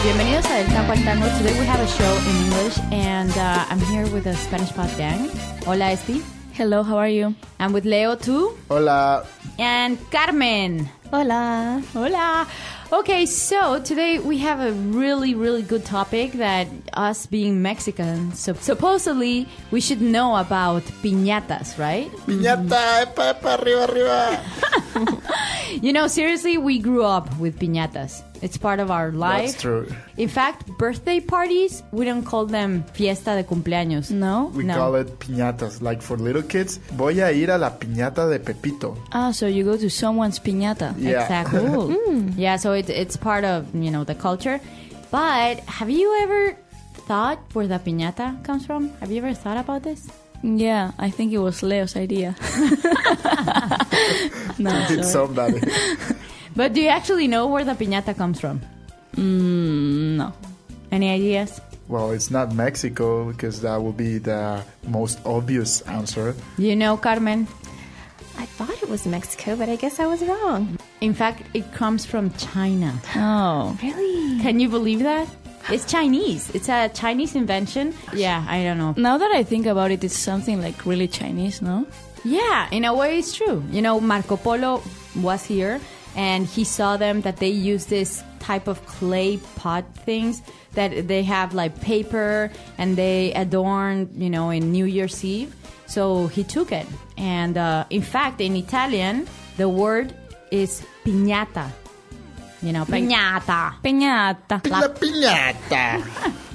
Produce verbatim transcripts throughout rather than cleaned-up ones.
bienvenidos a El Taco al Tango. Today we have a show in English, and uh, I'm here with the Spanish Pod gang. Hola, Espi. Hello, how are you? I'm with Leo, too. Hola. And Carmen. Hola. Hola. Okay, so today we have a really, really good topic that us being Mexican, so supposedly we should know about piñatas, right? Piñata, epa, epa, arriba, arriba. You know, seriously, we grew up with piñatas. It's part of our life. That's true. In fact, birthday parties, we don't call them fiesta de cumpleaños. No? We No. call it piñatas. Like for little kids, voy a ir a la piñata de Pepito. Ah, so you go to someone's piñata. Yeah. Exactly. Mm. Yeah, so it, it's part of, you know, the culture. But have you ever thought where the piñata comes from? Have you ever thought about this? Yeah, I think it was Leo's idea. No, It's sorry. somebody. But do you actually know where the piñata comes from? Mm, no. Any ideas? Well, it's not Mexico because that would be the most obvious answer. You know, Carmen? I thought it was Mexico, but I guess I was wrong. In fact, it comes from China. Oh. Really? Can you believe that? It's Chinese. It's a Chinese invention. Yeah, I don't know. Now that I think about it, it's something like really Chinese, no? Yeah, in a way it's true. You know, Marco Polo was here and he saw them that they use this type of clay pot things that they have like paper and they adorn, you know, in New Year's Eve. So he took it. And uh, in fact, in Italian, the word is piñata. You know, piñata. Piñata. La piñata.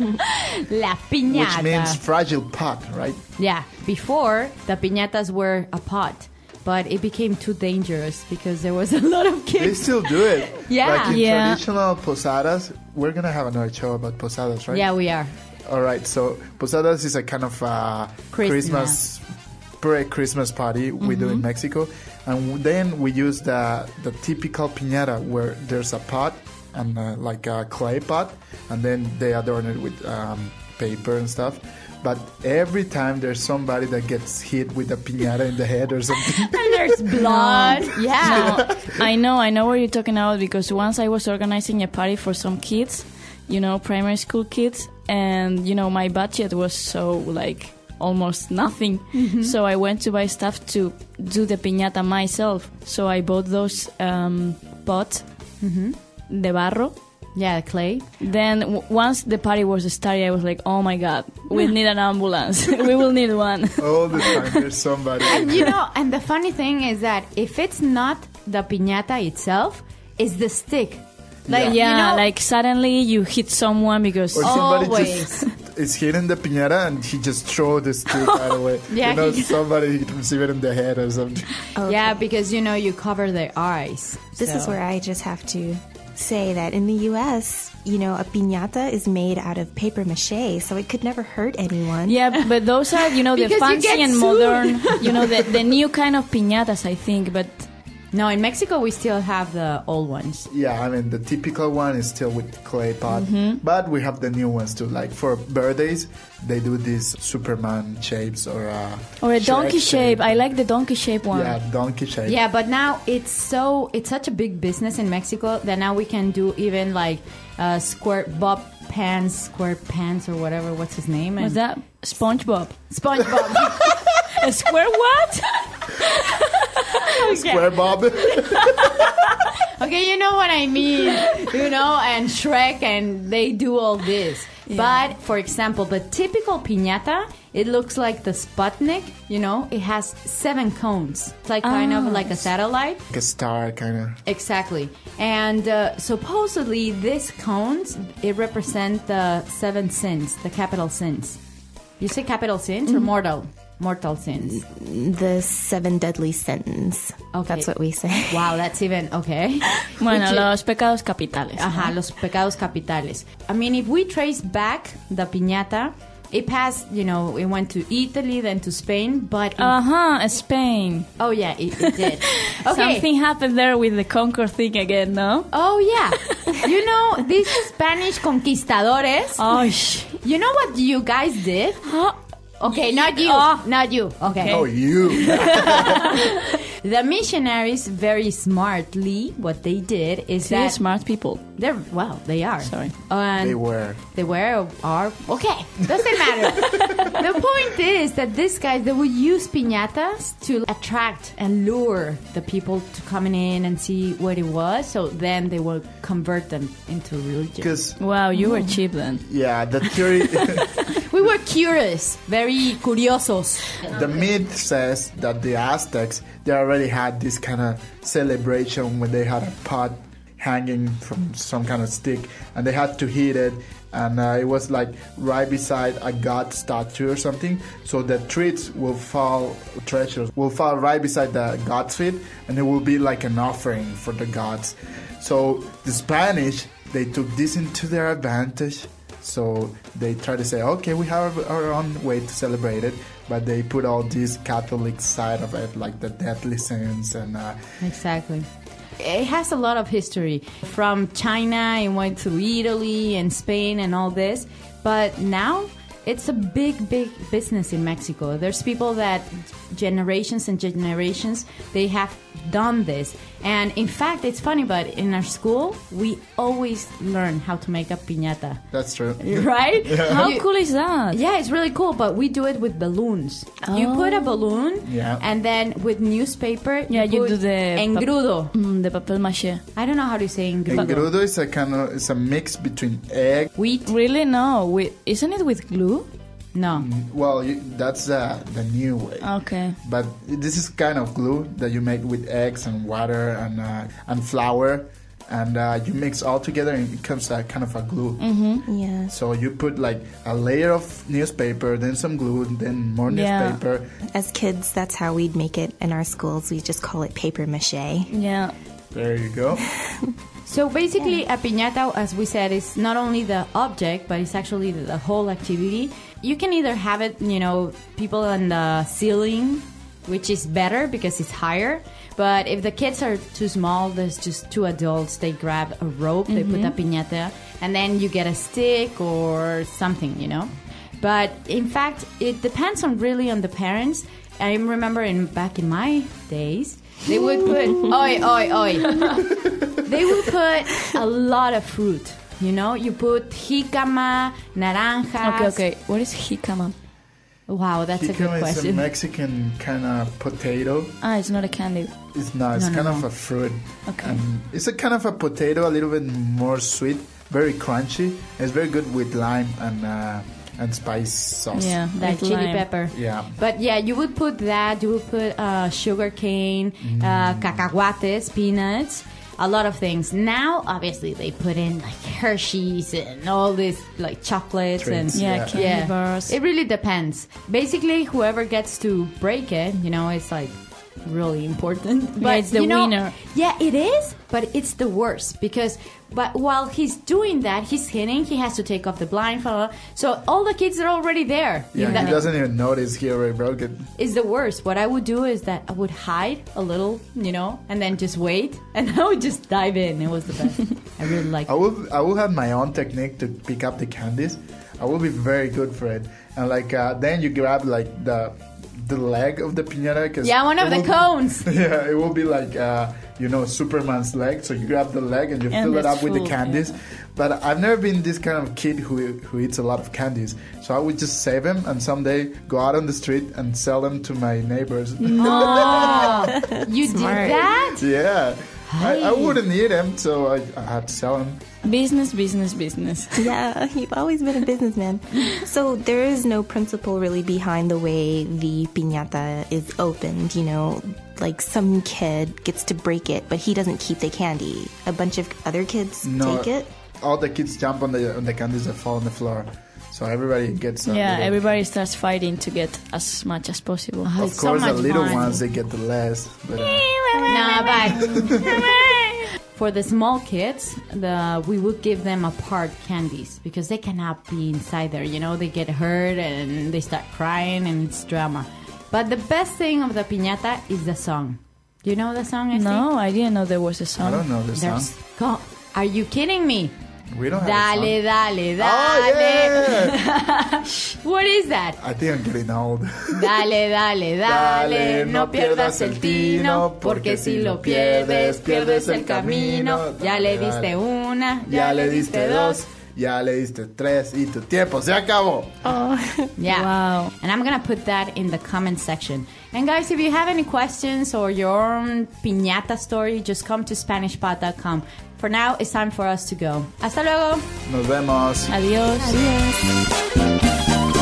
La piñata. Which means fragile pot, right? Yeah, before the piñatas were a pot, but it became too dangerous because there was a lot of They kids. still do it. Yeah. Like in Yeah. traditional posadas, we're going to have another show about posadas, right? Yeah, we are. All right, so posadas is a kind of uh, Christmas. Christmas, pre-Christmas party we do in Mexico, and then we use the the typical piñata where there's a pot and uh, like a clay pot, and then they adorn it with um, paper and stuff. But every time there's somebody that gets hit with a piñata in the head or something. And there's blood. Yeah. No, I know, I know what you're talking about because once I was organizing a party for some kids, you know, primary school kids, and, you know, my budget was so, like, almost nothing. Mm-hmm. So I went to buy stuff to do the piñata myself. So I bought those um, pots, Mm-hmm. de barro. Yeah, clay. Then w- once the party was started, I was like, oh my God, we need an ambulance. We will need one. All the time there's somebody. And you know, and the funny thing is that if it's not the piñata itself, it's the stick. Like, yeah, you know, like suddenly you hit someone because... Or somebody Always. just is hitting the piñata and he just throw the stick right away. Yeah, you know, he- somebody receive it in the head or something. Okay. yeah, because you know you cover their eyes. This So- is where I just have to say that in the U S, you know, a piñata is made out of paper mache, so it could never hurt anyone. Yeah, but those are, you know, the Because you fancy get and sued. modern, you know, the, the new kind of piñatas, I think. But No, in Mexico we still have the old ones. Yeah, I mean, the typical one is still with clay pot, Mm-hmm. but we have the new ones too. Like for birthdays, they do these Superman shapes or a or a Shrek donkey shape. I like the donkey shape one. Yeah, donkey shape. Yeah, but now it's so it's such a big business in Mexico that now we can do even like uh, square Bob pants, square pants, or whatever. What's his name? Was And- that SpongeBob? SpongeBob? A square what? Square Bob. Okay, you know what I mean. You know, and Shrek, and they do all this. But for example, the typical piñata, it looks like the Sputnik. You know, it has seven cones. It's like kind of Ah. like a satellite. Like a star, kind of. Exactly. And uh, supposedly these cones, it represent the seven sins, the capital sins. You say capital sins or mortal? Mortal sins. The seven deadly sins. Okay. That's what we say. Wow, that's even, okay. Bueno, Which is- los pecados capitales. Ajá, los pecados capitales. I mean, if we trace back the piñata, it passed, you know, it went to Italy, then to Spain, but... in- Uh-huh, Spain. oh, yeah, it, it did. Okay. Something happened there with the conquer thing again, no? Oh, yeah. You know, these Spanish conquistadores, Oh, sh- you know what you guys did? Huh? Okay, not you. Oh. Not you. Okay. Oh, you. The missionaries, very smartly, what they did is See, that smart people. they're well, they are. Sorry. And They were. They were or are okay. Doesn't matter. The point is that these guys they would use piñatas to attract and lure the people to coming in and see what it was. So then they will convert them into religion. Because, Wow, you were cheap then. yeah, the theory, We were curious, very curiosos. the myth says that the Aztecs, they already had this kind of celebration when they had a pot hanging from some kind of stick and they had to heat it, and uh, it was like right beside a god statue or something, so the treats will fall, treasures will fall right beside the god's feet, and it will be like an offering for the gods. So the Spanish, they took this into their advantage, so they try to say, okay, we have our own way to celebrate it, but they put all this Catholic side of it, like the deadly sins and uh, Exactly. It has a lot of history from China. It went to Italy and Spain and all this. But now it's a big, big business in Mexico. There's people that generations and generations, they have done this. And in fact, it's funny, but in our school, we always learn how to make a piñata. that's true. Right? How You- cool is that? Yeah, it's really cool, but we do it with balloons. You put a balloon, Yeah. and then with newspaper, Yeah, you put do the engrudo. Mm, the papel maché. I don't know how to say engrudo. Engrudo is a kind of, it's a mix between egg. Wheat? Really? No. With, isn't it with glue? No. Well, you, that's uh, the new way. Okay. But this is kind of glue that you make with eggs and water and uh, and flour, and uh, you mix all together and it becomes a kind of a glue. Yeah. So you put like a layer of newspaper, then some glue, then more Yeah. newspaper. As kids, that's how we'd make it in our schools. We just call it paper mache. Yeah. There you go. So basically, a piñata, as we said, is not only the object, but it's actually the, the whole activity. You can either have it, you know, people on the ceiling, which is better because it's higher. But if the kids are too small, there's just two adults. They grab a rope, they put a piñata, and then you get a stick or something, you know. But in fact, it depends on really on the parents. I remember in back in my days, they would put oi oi oi. They would put a lot of fruit. You know, you put jicama, naranjas. Okay, okay. What is jicama? Wow, that's a good Jicama is a question. Mexican kind of potato. Ah, it's not a candy. It's not. It's No, no, kind no. of a fruit. Okay. And it's a kind of a potato, a little bit more sweet, very crunchy. It's very good with lime and uh, and spice sauce. Yeah, That with chili lime. pepper. Yeah. But yeah, you would put that. You would put uh, sugar cane, uh, cacahuates, peanuts, a lot of things. Now, obviously, they put in like Hershey's and all this like chocolates Treats. and Yeah, Yeah. candy yeah. bars. It really depends. Basically, whoever gets to break it, you know, it's like really important. But it's the you know, winner. Yeah, it is, but it's the worst because but while he's doing that, he's hitting, he has to take off the blindfold. So all the kids are already there. Yeah, That he doesn't even notice he already broke it. is the worst. What I would do is that I would hide a little, you know, and then just wait, and I would just dive in. It was the best. I really like I will I will have my own technique to pick up the candies. I will be very good for it. And like uh, then you grab like the the leg of the piñata. Cause Yeah, one of it the will- cones. Yeah, it will be like uh, you know, Superman's leg. So you grab the leg and you And fill it it's up with the full, candies. But I've never been this kind of kid who who eats a lot of candies. So I would just save them and someday go out on the street and sell them to my neighbors. Oh, you Smart. did that? Yeah. I, I Hey. wouldn't eat them, so I, I had to sell them. Business, business, business. Yeah, you've always been a businessman. So there is no principle really behind the way the piñata is opened, you know, like some kid gets to break it, but he doesn't keep the candy. A bunch of other kids No, take it. all the kids jump on the on the candies that fall on the floor, so everybody gets. A Yeah, little- everybody starts fighting to get as much as possible. Oh, Of it's so course, the much little fun. ones they get the less. But, uh, No, but for the small kids, the we would give them apart candies because they cannot be inside there. You know, they get hurt and they start crying and it's drama. But the best thing of the piñata is the song. Do you know the song? Esty? No, I didn't know there was a I song. don't know the song. There's. Go, are you kidding me? We don't have Dale, a dale, dale. Oh, yeah. What is that? I think I'm getting old. Dale, dale, dale, no pierdas el tino, porque si lo pierdes, pierdes el camino. Ya le diste una, Ya le diste dos, ya le diste tres y tu tiempo se acabó. Oh. Yeah. Wow. And I'm going to put that in the comment section. And guys, if you have any questions or your own piñata story, just come to Spanish Pod dot com. For now, it's time for us to go. Hasta luego. Nos vemos. Adiós. Adiós.